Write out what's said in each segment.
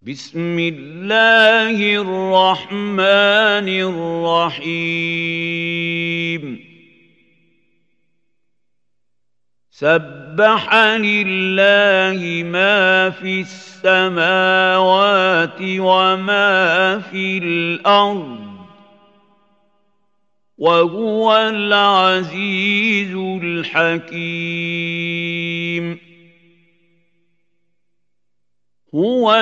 بسم الله الرحمن الرحيم سبح لله ما في السماوات وما في الأرض وهو العزيز الحكيم هو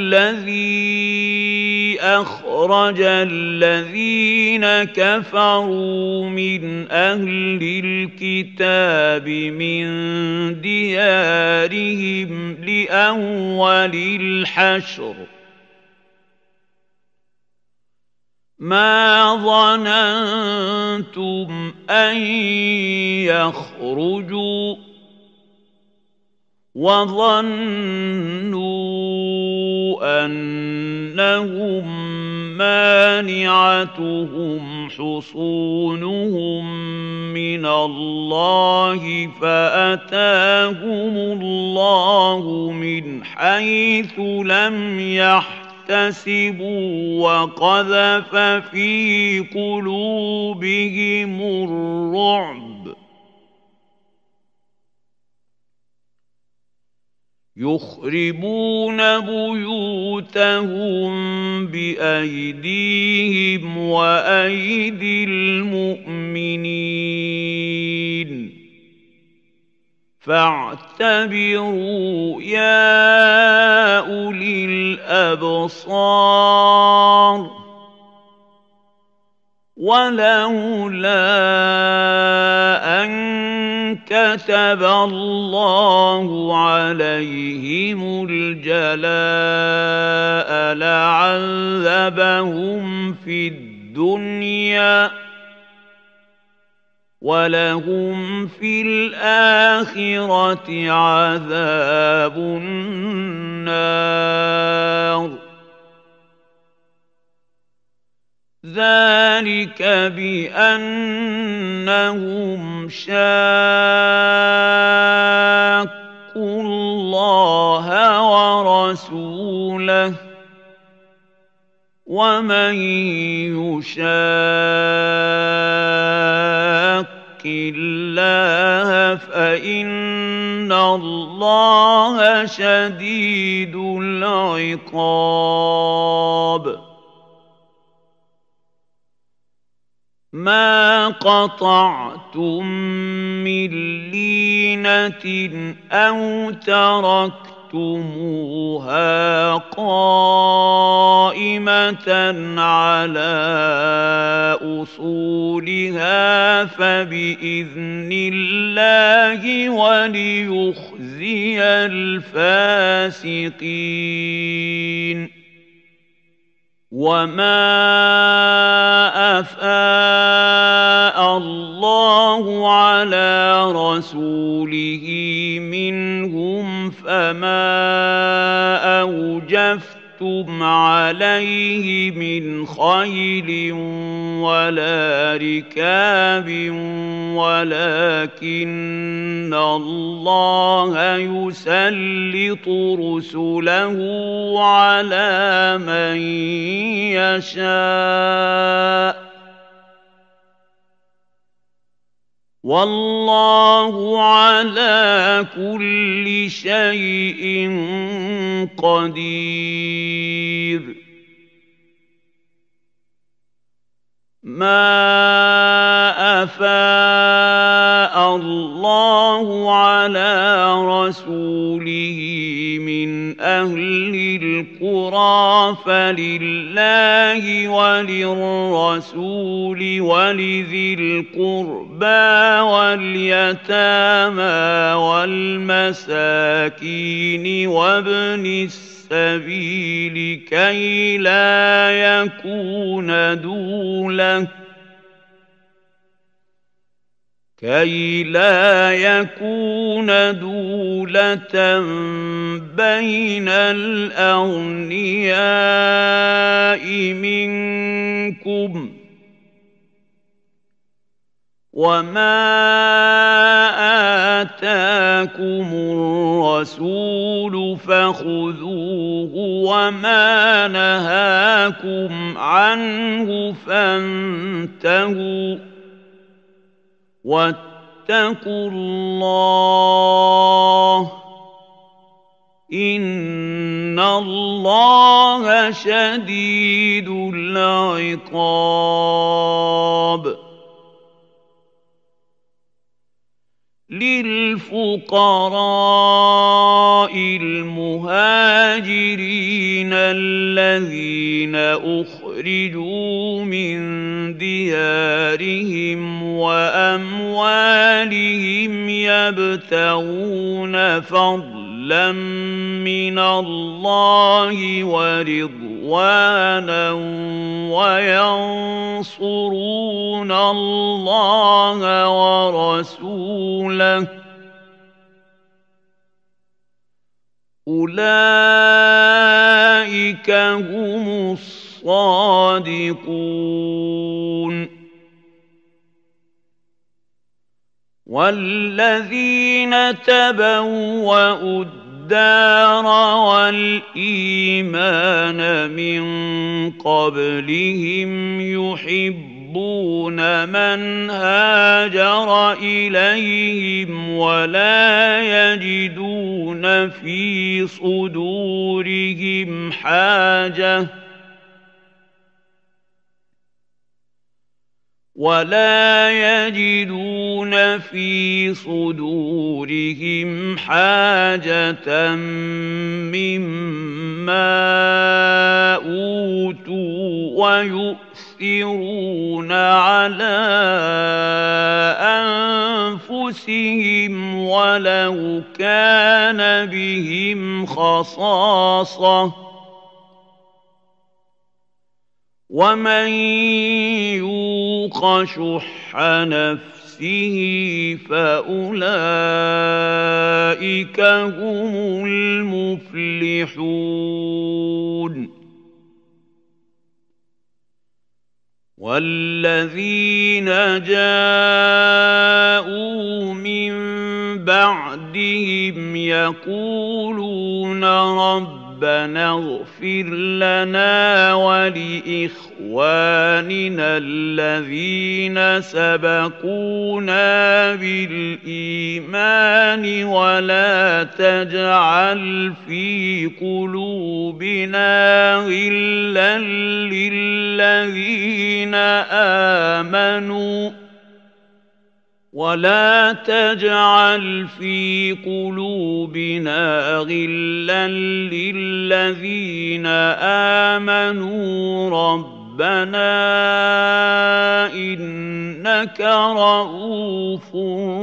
الذي أخرج الذين كفروا من أهل الكتاب من ديارهم لأول الحشر ما ظننتم أن يخرجوا وظنوا أنهم مانعتهم حصونهم من الله فأتاهم الله من حيث لم يحتسبوا وقذف في قلوبهم الرعب يخربون بيوتهم بأيديهم وأيدي المؤمنين فاعتبروا يا أولي الأبصار ولولا أن كتب الله عليهم الجلاء لعذبهم في الدنيا ولهم في الآخرة عذاب النار ذلك بأنهم شاقوا الله ورسوله ومن يشاق الله فإن الله شديد العقاب ما قطعتم من لينة أو تركتموها قائمة على أصولها فبإذن الله وليخزي الفاسقين وما أفاء الله على رسوله منهم فما أوجفتم عليه من خيل ولا ركاب ولكن الله يسلط رسله على من يشاء والله على كل شيء قدير ما أفاء الله على رسوله من أهل القرى فلله وللرسول ولذي القربى واليتامى والمساكين وابن السبيل كي لا يكون دولة بين الأغنياء منكم وما آتاكم الرسول فخذوه وما نهاكم عنه فانتهوا واتقوا الله إن الله شديد العقاب للفقراء المهاجرين الذين أخرجوا من ديارهم وأموالهم يبتغون فضلا من الله ورضوانا وينصرون الله ورسوله أولئك هم الصادقون والذين تبوأوا الدار والإيمان من قبلهم يحبون من هاجر إليهم ولا يجدون في صدورهم حاجة مما أوتوا ويؤثرون على أنفسهم ولو كان بهم خصاصة ومن يوق شح نفسه فأولئك هم المفلحون والذين جاءوا من بعدهم يقولون ربنا اغفر لنا ولإخواننا الذين سبقونا بالإيمان ولا تجعل في قلوبنا غلا للذين آمنوا ولا تجعل في قلوبنا غلا للذين آمنوا ربنا إنك رؤوف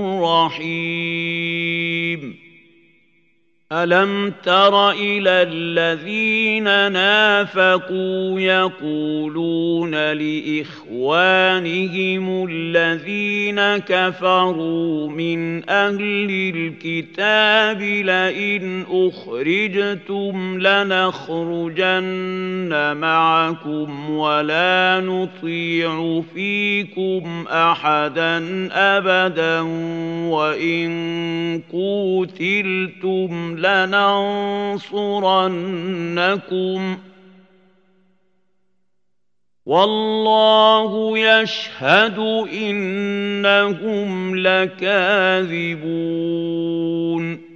رحيم ألم تر إلى الذين نافقوا يقولون لإخوانهم الذين كفروا من أهل الكتاب لئن أخرجتم لنخرجن معكم ولا نطيع فيكم أحدا أبدا وإن قوتلتم لننصرنكم والله يشهد إنهم لكاذبون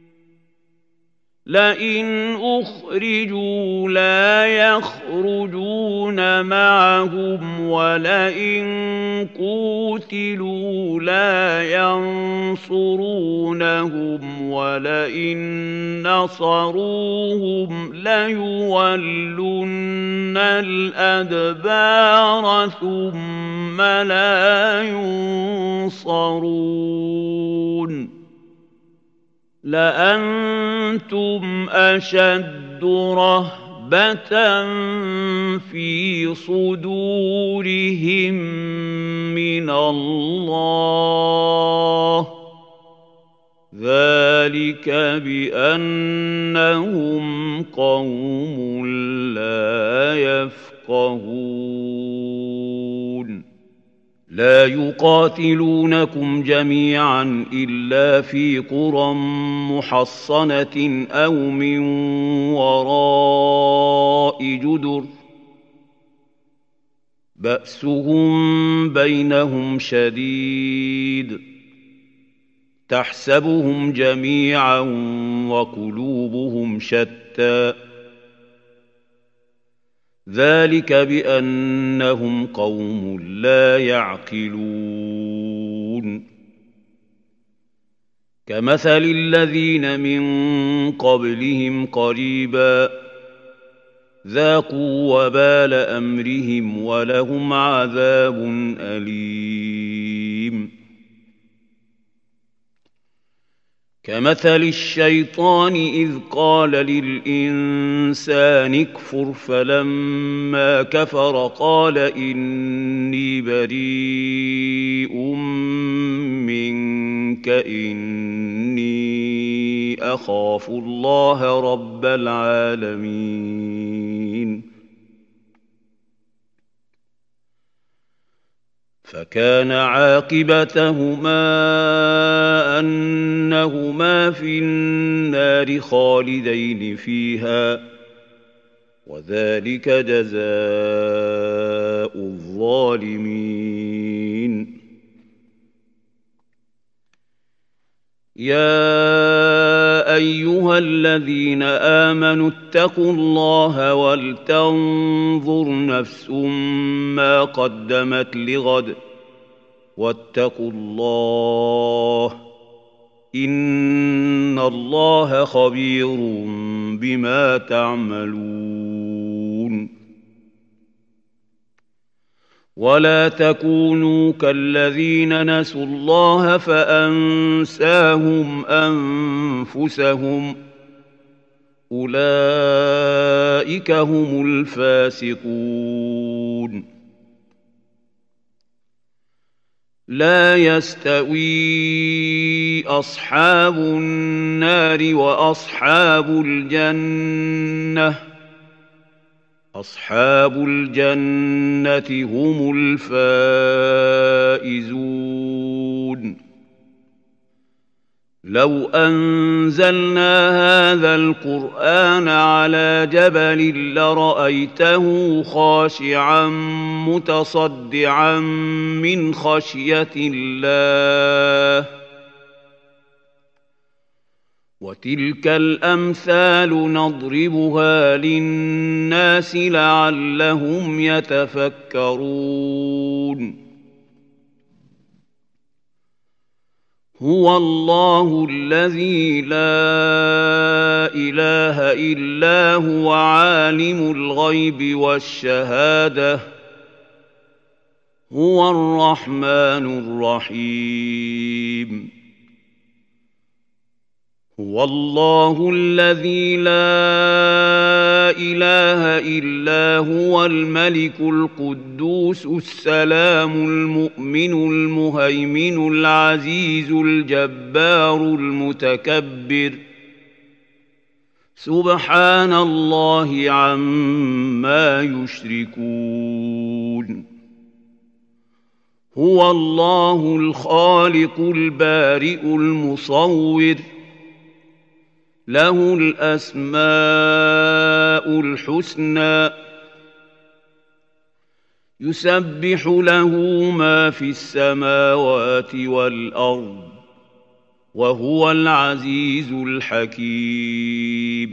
لئن أخرجوا لا يخرجون معهم ولئن قوتلوا لا ينصرونهم ولئن نصروهم ليولن الأدبار ثم لا ينصرون لأنتم أشد رهبة في صدورهم من الله ذلك بأنهم قوم لا يفقهون لا يقاتلونكم جميعا إلا في قرى محصنة أو من وراء جدر بأسهم بينهم شديد تحسبهم جميعا وقلوبهم شتى ذلك بأنهم قوم لا يعقلون كمثل الذين من قبلهم قريبا ذاقوا وبال أمرهم ولهم عذاب أليم كمثل الشيطان إذ قال للإنسان اكفر فلما كفر قال إني بريء منك إني أخاف الله رب العالمين فكان عاقبتهما أنهما في النار خالدين فيها وذلك جزاء الظالمين يا أيها الذين آمنوا اتقوا الله ولتنظر نفس ما قدمت لغد واتقوا الله إن الله خبير بما تعملون ولا تكونوا كالذين نسوا الله فأنساهم أنفسهم أولئك هم الفاسقون لا يستوي أصحاب النار وأصحاب الجنة أصحاب الجنة هم الفائزون لو أنزلنا هذا القرآن على جبل لرأيته خاشعا متصدعا من خشية الله وتلك الأمثال نضربها للناس لعلهم يتفكرون هو الله الذي لا إله إلا هو عالم الغيب والشهادة هو الرحمن الرحيم هو الله الذي لا إله إلا هو الملك القدوس السلام المؤمن المهيمن العزيز الجبار المتكبر سبحان الله عما يشركون هو الله الخالق البارئ المصور له الأسماء الحسنى يسبح له ما في السماوات والأرض وهو العزيز الحكيم